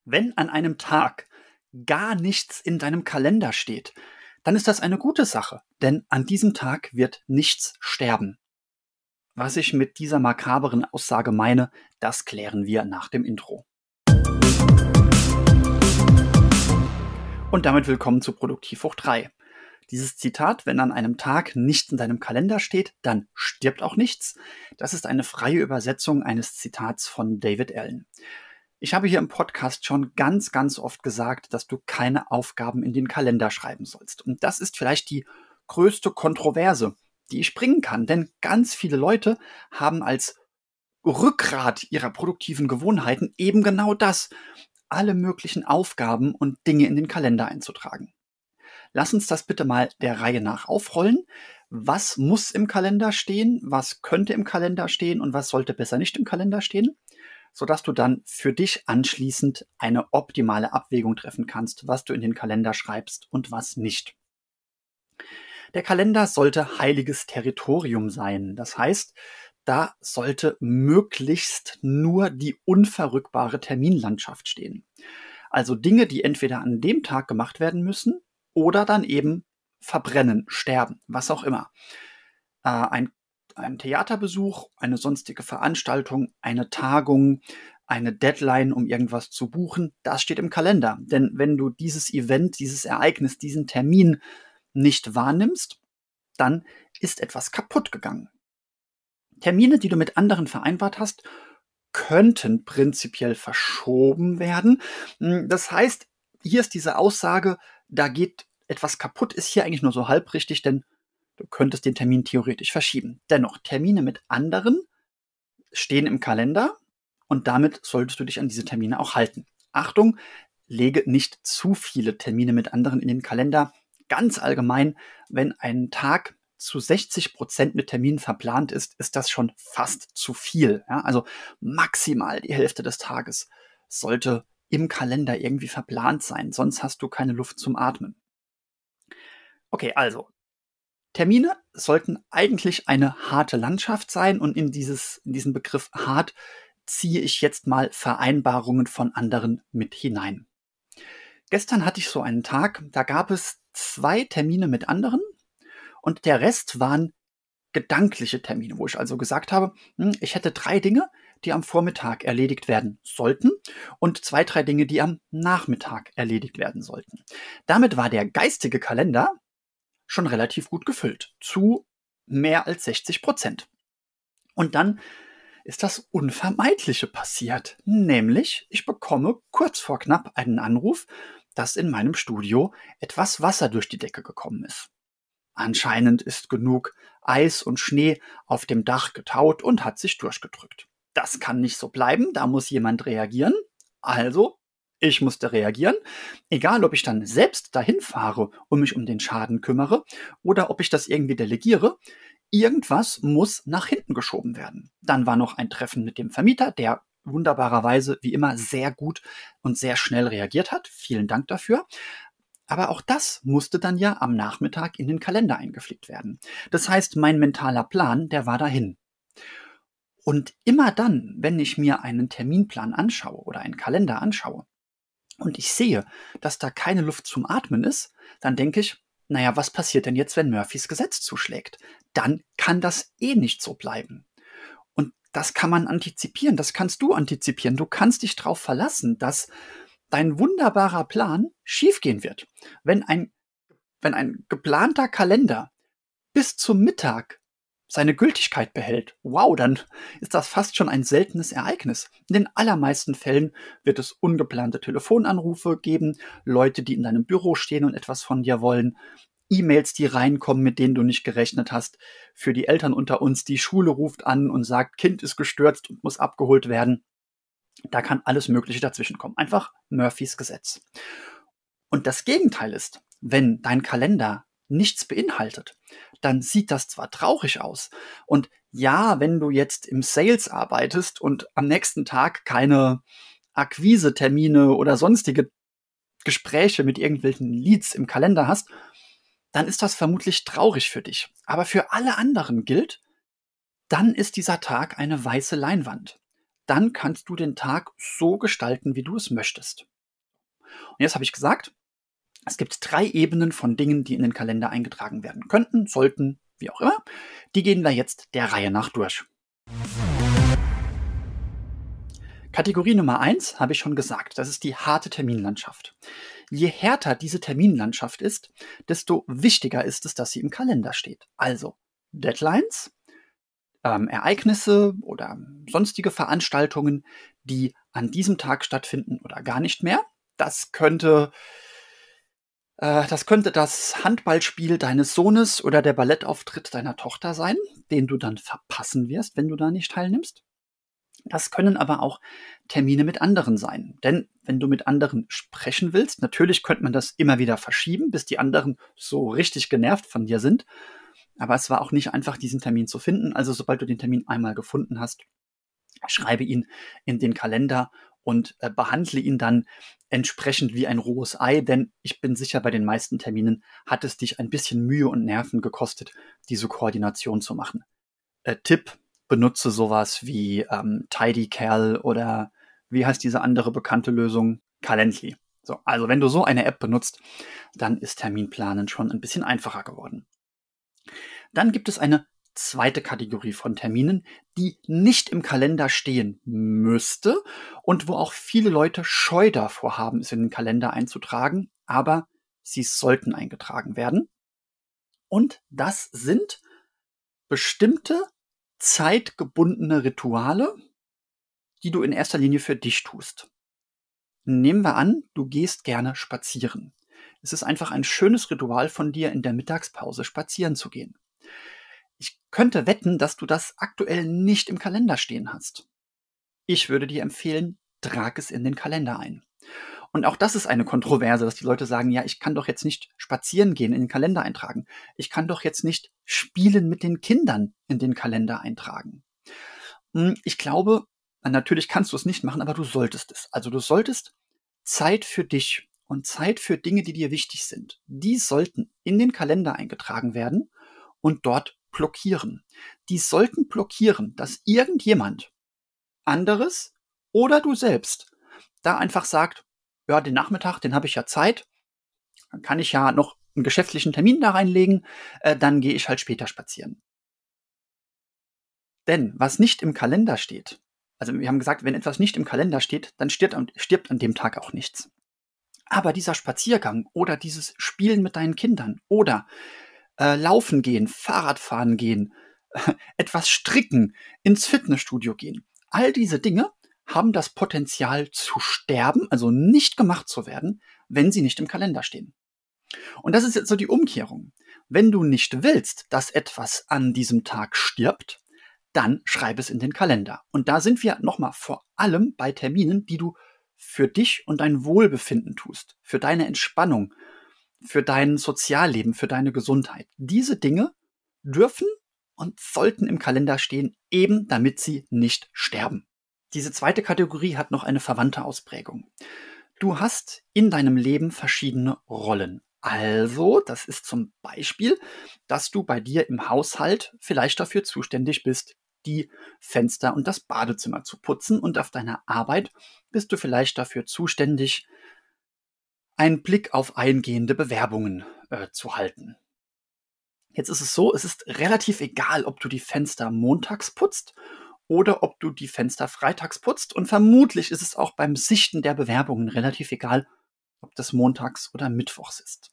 Wenn an einem Tag gar nichts in deinem Kalender steht, dann ist das eine gute Sache, denn an diesem Tag wird nichts sterben. Was ich mit dieser makabren Aussage meine, das klären wir nach dem Intro. Und damit willkommen zu Produktiv hoch 3. Dieses Zitat, wenn an einem Tag nichts in deinem Kalender steht, dann stirbt auch nichts. Das ist eine freie Übersetzung eines Zitats von David Allen. Ich habe hier im Podcast schon ganz oft gesagt, dass du keine Aufgaben in den Kalender schreiben sollst. Und das ist vielleicht die größte Kontroverse, die ich bringen kann. Denn ganz viele Leute haben als Rückgrat ihrer produktiven Gewohnheiten eben genau das, alle möglichen Aufgaben und Dinge in den Kalender einzutragen. Lass uns das bitte mal der Reihe nach aufrollen. Was muss im Kalender stehen? Was könnte im Kalender stehen? Und was sollte besser nicht im Kalender stehen? Sodass du dann für dich anschließend eine optimale Abwägung treffen kannst, was du in den Kalender schreibst und was nicht. Der Kalender sollte heiliges Territorium sein. Das heißt, da sollte möglichst nur die unverrückbare Terminlandschaft stehen. Also Dinge, die entweder an dem Tag gemacht werden müssen oder dann eben verbrennen, sterben, was auch immer. Ein Theaterbesuch, eine sonstige Veranstaltung, eine Tagung, eine Deadline, um irgendwas zu buchen, das steht im Kalender. Denn wenn du dieses Event, dieses Ereignis, diesen Termin nicht wahrnimmst, dann ist etwas kaputt gegangen. Termine, die du mit anderen vereinbart hast, könnten prinzipiell verschoben werden. Das heißt, hier ist diese Aussage, da geht etwas kaputt, ist hier eigentlich nur so halb richtig, denn du könntest den Termin theoretisch verschieben. Dennoch, Termine mit anderen stehen im Kalender und damit solltest du dich an diese Termine auch halten. Achtung, lege nicht zu viele Termine mit anderen in den Kalender. Ganz allgemein, wenn ein Tag zu 60% mit Terminen verplant ist, ist das schon fast zu viel. Ja, also maximal die Hälfte des Tages sollte im Kalender irgendwie verplant sein, sonst hast du keine Luft zum Atmen. Okay, also Termine sollten eigentlich eine harte Landschaft sein und in diesen Begriff hart ziehe ich jetzt mal Vereinbarungen von anderen mit hinein. Gestern hatte ich so einen Tag, da gab es 2 Termine mit anderen und der Rest waren gedankliche Termine, wo ich also gesagt habe, ich hätte 3 Dinge, die am Vormittag erledigt werden sollten und 2, 3 Dinge, die am Nachmittag erledigt werden sollten. Damit war der geistige Kalender schon relativ gut gefüllt, zu mehr als 60%. Und dann ist das Unvermeidliche passiert, nämlich ich bekomme kurz vor knapp einen Anruf, dass in meinem Studio etwas Wasser durch die Decke gekommen ist. Anscheinend ist genug Eis und Schnee auf dem Dach getaut und hat sich durchgedrückt. Das kann nicht so bleiben, da muss jemand reagieren. Also, ich musste reagieren, egal ob ich dann selbst dahin fahre und mich um den Schaden kümmere oder ob ich das irgendwie delegiere. Irgendwas muss nach hinten geschoben werden. Dann war noch ein Treffen mit dem Vermieter, der wunderbarerweise wie immer sehr gut und sehr schnell reagiert hat. Vielen Dank dafür. Aber auch das musste dann ja am Nachmittag in den Kalender eingepflegt werden. Das heißt, mein mentaler Plan, der war dahin. Und immer dann, wenn ich mir einen Terminplan anschaue oder einen Kalender anschaue und ich sehe, dass da keine Luft zum Atmen ist, dann denke ich, naja, was passiert denn jetzt, wenn Murphys Gesetz zuschlägt? Dann kann das eh nicht so bleiben. Und das kann man antizipieren, das kannst du antizipieren. Du kannst dich darauf verlassen, dass dein wunderbarer Plan schiefgehen wird. Wenn ein geplanter Kalender bis zum Mittag seine Gültigkeit behält, wow, dann ist das fast schon ein seltenes Ereignis. In den allermeisten Fällen wird es ungeplante Telefonanrufe geben, Leute, die in deinem Büro stehen und etwas von dir wollen, E-Mails, die reinkommen, mit denen du nicht gerechnet hast. Für die Eltern unter uns, die Schule ruft an und sagt, Kind ist gestürzt und muss abgeholt werden. Da kann alles Mögliche dazwischenkommen. Einfach Murphys Gesetz. Und das Gegenteil ist, wenn dein Kalender nichts beinhaltet, dann sieht das zwar traurig aus. Und ja, wenn du jetzt im Sales arbeitest und am nächsten Tag keine Akquise-Termine oder sonstige Gespräche mit irgendwelchen Leads im Kalender hast, dann ist das vermutlich traurig für dich. Aber für alle anderen gilt, dann ist dieser Tag eine weiße Leinwand. dann kannst du den Tag so gestalten, wie du es möchtest. Und jetzt habe ich gesagt, es gibt 3 Ebenen von Dingen, die in den Kalender eingetragen werden könnten, sollten, wie auch immer. Die gehen wir jetzt der Reihe nach durch. Kategorie Nummer 1 habe ich schon gesagt, das ist die harte Terminlandschaft. Je härter diese Terminlandschaft ist, desto wichtiger ist es, dass sie im Kalender steht. Also Deadlines, Ereignisse oder sonstige Veranstaltungen, die an diesem Tag stattfinden oder gar nicht mehr. Das könnte das Handballspiel deines Sohnes oder der Ballettauftritt deiner Tochter sein, den du dann verpassen wirst, wenn du da nicht teilnimmst. Das können aber auch Termine mit anderen sein. Denn wenn du mit anderen sprechen willst, natürlich könnte man das immer wieder verschieben, bis die anderen so richtig genervt von dir sind. Aber es war auch nicht einfach, diesen Termin zu finden. Also sobald du den Termin einmal gefunden hast, schreibe ihn in den Kalender und behandle ihn dann entsprechend wie ein rohes Ei. Denn ich bin sicher, bei den meisten Terminen hat es dich ein bisschen Mühe und Nerven gekostet, diese Koordination zu machen. Tipp: Benutze sowas wie TidyCal oder wie heißt diese andere bekannte Lösung? Calendly. So, also wenn du so eine App benutzt, dann ist Terminplanen schon ein bisschen einfacher geworden. Dann gibt es eine zweite Kategorie von Terminen, die nicht im Kalender stehen müsste und wo auch viele Leute Scheu davor haben, es in den Kalender einzutragen, aber sie sollten eingetragen werden. Und das sind bestimmte zeitgebundene Rituale, die du in erster Linie für dich tust. Nehmen wir an, du gehst gerne spazieren. Es ist einfach ein schönes Ritual von dir, in der Mittagspause spazieren zu gehen. Ich könnte wetten, dass du das aktuell nicht im Kalender stehen hast. Ich würde dir empfehlen, trag es in den Kalender ein. Und auch das ist eine Kontroverse, dass die Leute sagen, ja, ich kann doch jetzt nicht spazieren gehen, in den Kalender eintragen. Ich kann doch jetzt nicht spielen mit den Kindern in den Kalender eintragen. Ich glaube, natürlich kannst du es nicht machen, aber du solltest es. Also du solltest Zeit für dich und Zeit für Dinge, die dir wichtig sind, die sollten in den Kalender eingetragen werden und dort blockieren. Die sollten blockieren, dass irgendjemand anderes oder du selbst da einfach sagt, ja, den Nachmittag, den habe ich ja Zeit, dann kann ich ja noch einen geschäftlichen Termin da reinlegen, dann gehe ich halt später spazieren. Denn was nicht im Kalender steht, also wir haben gesagt, wenn etwas nicht im Kalender steht, dann stirbt an dem Tag auch nichts. Aber dieser Spaziergang oder dieses Spielen mit deinen Kindern oder laufen gehen, Fahrradfahren gehen, etwas stricken, ins Fitnessstudio gehen, all diese Dinge haben das Potenzial zu sterben, also nicht gemacht zu werden, wenn sie nicht im Kalender stehen. Und das ist jetzt so die Umkehrung. Wenn du nicht willst, dass etwas an diesem Tag stirbt, dann schreib es in den Kalender. Und da sind wir nochmal vor allem bei Terminen, die du für dich und dein Wohlbefinden tust, für deine Entspannung, für dein Sozialleben, für deine Gesundheit. Diese Dinge dürfen und sollten im Kalender stehen, eben damit sie nicht sterben. Diese zweite Kategorie hat noch eine verwandte Ausprägung. Du hast in deinem Leben verschiedene Rollen. Also, das ist zum Beispiel, dass du bei dir im Haushalt vielleicht dafür zuständig bist, die Fenster und das Badezimmer zu putzen, und auf deiner Arbeit bist du vielleicht dafür zuständig, einen Blick auf eingehende Bewerbungen zu halten. Jetzt ist es so, es ist relativ egal, ob du die Fenster montags putzt oder ob du die Fenster freitags putzt, und vermutlich ist es auch beim Sichten der Bewerbungen relativ egal, ob das montags oder mittwochs ist.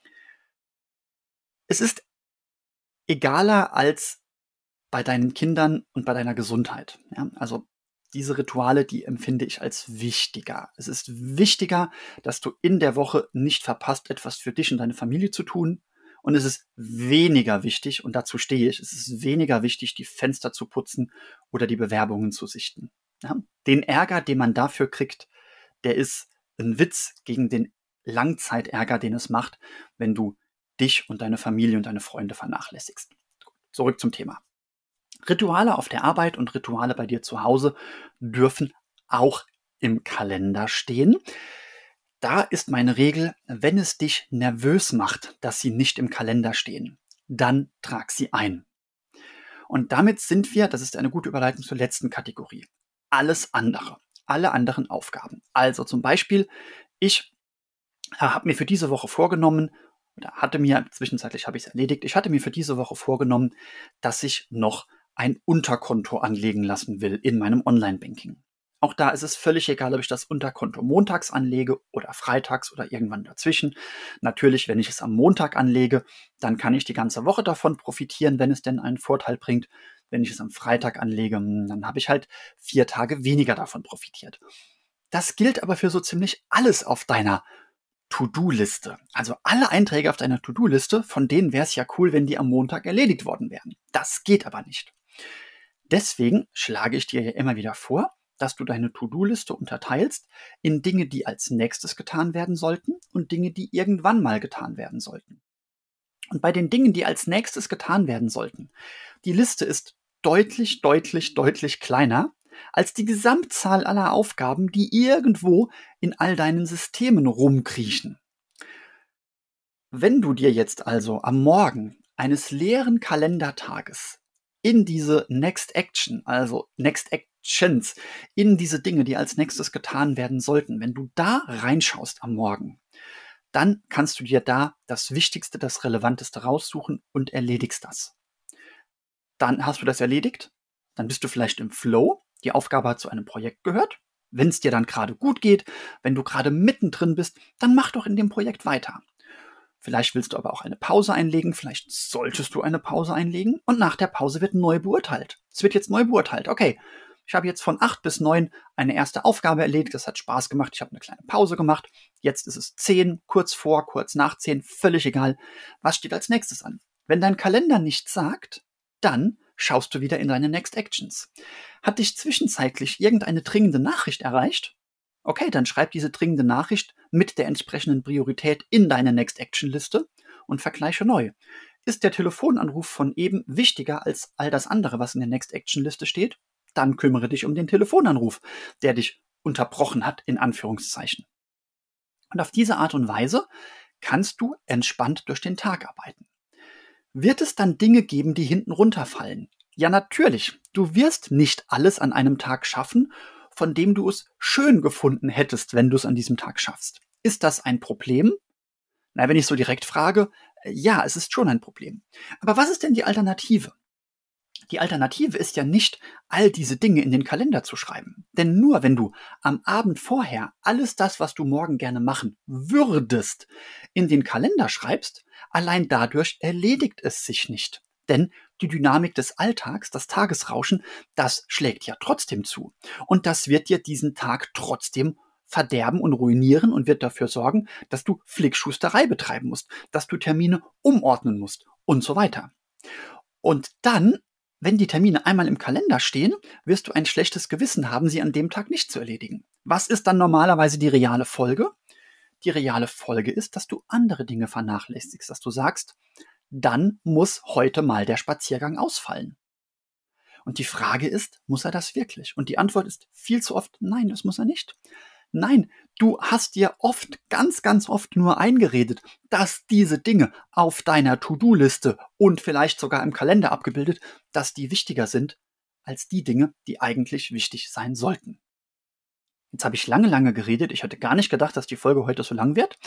Es ist egaler als bei deinen Kindern und bei deiner Gesundheit. Ja? Also diese Rituale, die empfinde ich als wichtiger. Es ist wichtiger, dass du in der Woche nicht verpasst, etwas für dich und deine Familie zu tun. Und es ist weniger wichtig, und dazu stehe ich, es ist weniger wichtig, die Fenster zu putzen oder die Bewerbungen zu sichten. Ja? Den Ärger, den man dafür kriegt, der ist ein Witz gegen den Langzeitärger, den es macht, wenn du dich und deine Familie und deine Freunde vernachlässigst. Zurück zum Thema. Rituale auf der Arbeit und Rituale bei dir zu Hause dürfen auch im Kalender stehen. Da ist meine Regel: wenn es dich nervös macht, dass sie nicht im Kalender stehen, dann trag sie ein. Und damit sind wir, das ist eine gute Überleitung zur letzten Kategorie, alles andere, alle anderen Aufgaben. Also zum Beispiel, ich habe mir für diese Woche vorgenommen, zwischenzeitlich habe ich es erledigt, ich hatte mir für diese Woche vorgenommen, dass ich noch ein Unterkonto anlegen lassen will in meinem Online-Banking. Auch da ist es völlig egal, ob ich das Unterkonto montags anlege oder freitags oder irgendwann dazwischen. Natürlich, wenn ich es am Montag anlege, dann kann ich die ganze Woche davon profitieren, wenn es denn einen Vorteil bringt. Wenn ich es am Freitag anlege, dann habe ich halt 4 Tage weniger davon profitiert. Das gilt aber für so ziemlich alles auf deiner To-Do-Liste. Also alle Einträge auf deiner To-Do-Liste, von denen wäre es ja cool, wenn die am Montag erledigt worden wären. Das geht aber nicht. Deswegen schlage ich dir ja immer wieder vor, dass du deine To-Do-Liste unterteilst in Dinge, die als nächstes getan werden sollten und Dinge, die irgendwann mal getan werden sollten. Und bei den Dingen, die als nächstes getan werden sollten, die Liste ist deutlich, deutlich, deutlich kleiner als die Gesamtzahl aller Aufgaben, die irgendwo in all deinen Systemen rumkriechen. Wenn du dir jetzt also am Morgen eines leeren Kalendertages in diese Next Action, also Next Actions, in diese Dinge, die als nächstes getan werden sollten, wenn du da reinschaust am Morgen, dann kannst du dir da das Wichtigste, das Relevanteste raussuchen und erledigst das. Dann hast du das erledigt, dann bist du vielleicht im Flow, die Aufgabe hat zu einem Projekt gehört. Wenn es dir dann gerade gut geht, wenn du gerade mittendrin bist, dann mach doch in dem Projekt weiter. Vielleicht willst du aber auch eine Pause einlegen, vielleicht solltest du eine Pause einlegen und nach der Pause wird neu beurteilt. Es wird jetzt neu beurteilt. Okay, ich habe jetzt von 8 bis 9 eine erste Aufgabe erledigt, das hat Spaß gemacht, ich habe eine kleine Pause gemacht. Jetzt ist es 10, kurz vor, kurz nach 10, völlig egal. Was steht als nächstes an? Wenn dein Kalender nichts sagt, dann schaust du wieder in deine Next Actions. Hat dich zwischenzeitlich irgendeine dringende Nachricht erreicht? Okay, dann schreib diese dringende Nachricht mit der entsprechenden Priorität in deine Next Action Liste und vergleiche neu. Ist der Telefonanruf von eben wichtiger als all das andere, was in der Next Action Liste steht? Dann kümmere dich um den Telefonanruf, der dich unterbrochen hat, in Anführungszeichen. Und auf diese Art und Weise kannst du entspannt durch den Tag arbeiten. Wird es dann Dinge geben, die hinten runterfallen? Ja, natürlich. Du wirst nicht alles an einem Tag schaffen, von dem du es schön gefunden hättest, wenn du es an diesem Tag schaffst. Ist das ein Problem? Na, wenn ich so direkt frage, ja, es ist schon ein Problem. Aber was ist denn die Alternative? Die Alternative ist ja nicht, all diese Dinge in den Kalender zu schreiben. Denn nur wenn du am Abend vorher alles das, was du morgen gerne machen würdest, in den Kalender schreibst, allein dadurch erledigt es sich nicht. Denn die Dynamik des Alltags, das Tagesrauschen, das schlägt ja trotzdem zu. Und das wird dir diesen Tag trotzdem verderben und ruinieren und wird dafür sorgen, dass du Flickschusterei betreiben musst, dass du Termine umordnen musst und so weiter. Und dann, wenn die Termine einmal im Kalender stehen, wirst du ein schlechtes Gewissen haben, sie an dem Tag nicht zu erledigen. Was ist dann normalerweise die reale Folge? Die reale Folge ist, dass du andere Dinge vernachlässigst, dass du sagst, dann muss heute mal der Spaziergang ausfallen. Und die Frage ist, muss er das wirklich? Und die Antwort ist viel zu oft, nein, das muss er nicht. Nein, du hast dir oft, ganz, ganz oft nur eingeredet, dass diese Dinge auf deiner To-Do-Liste und vielleicht sogar im Kalender abgebildet, dass die wichtiger sind als die Dinge, die eigentlich wichtig sein sollten. Jetzt habe ich lange, lange geredet. Ich hatte gar nicht gedacht, dass die Folge heute so lang wird.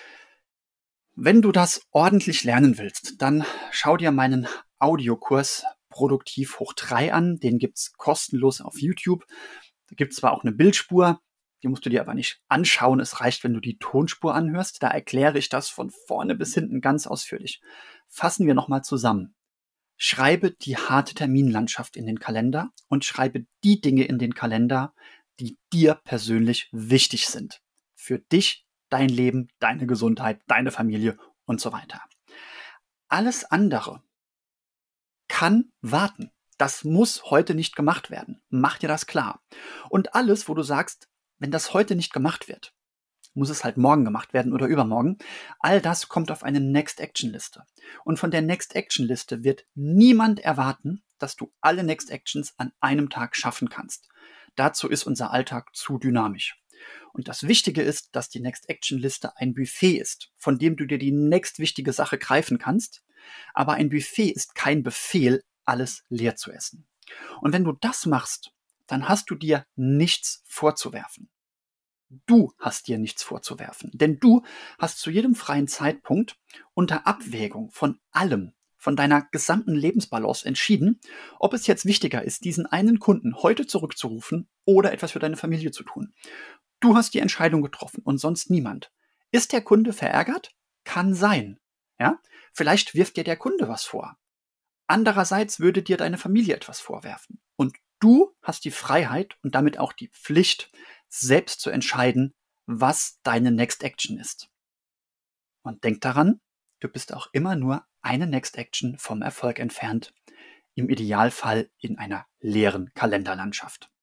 Wenn du das ordentlich lernen willst, dann schau dir meinen Audiokurs Produktiv hoch 3 an. Den gibt's kostenlos auf YouTube. Da gibt's zwar auch eine Bildspur, die musst du dir aber nicht anschauen. Es reicht, wenn du die Tonspur anhörst. Da erkläre ich das von vorne bis hinten ganz ausführlich. Fassen wir nochmal zusammen. Schreibe die harte Terminlandschaft in den Kalender und schreibe die Dinge in den Kalender, die dir persönlich wichtig sind. Für dich, dein Leben, deine Gesundheit, deine Familie und so weiter. Alles andere kann warten. Das muss heute nicht gemacht werden. Mach dir das klar. Und alles, wo du sagst, wenn das heute nicht gemacht wird, muss es halt morgen gemacht werden oder übermorgen. All das kommt auf eine Next Action Liste. Und von der Next Action Liste wird niemand erwarten, dass du alle Next Actions an einem Tag schaffen kannst. Dazu ist unser Alltag zu dynamisch. Und das Wichtige ist, dass die Next Action Liste ein Buffet ist, von dem du dir die nächstwichtige Sache greifen kannst. Aber ein Buffet ist kein Befehl, alles leer zu essen. Und wenn du das machst, dann hast du dir nichts vorzuwerfen. Du hast dir nichts vorzuwerfen, denn du hast zu jedem freien Zeitpunkt unter Abwägung von allem, von deiner gesamten Lebensbalance entschieden, ob es jetzt wichtiger ist, diesen einen Kunden heute zurückzurufen oder etwas für deine Familie zu tun. Du hast die Entscheidung getroffen und sonst niemand. Ist der Kunde verärgert? Kann sein. Ja? Vielleicht wirft dir der Kunde was vor. Andererseits würde dir deine Familie etwas vorwerfen. Und du hast die Freiheit und damit auch die Pflicht, selbst zu entscheiden, was deine Next Action ist. Und denk daran, du bist auch immer nur eine Next Action vom Erfolg entfernt, im Idealfall in einer leeren Kalenderlandschaft.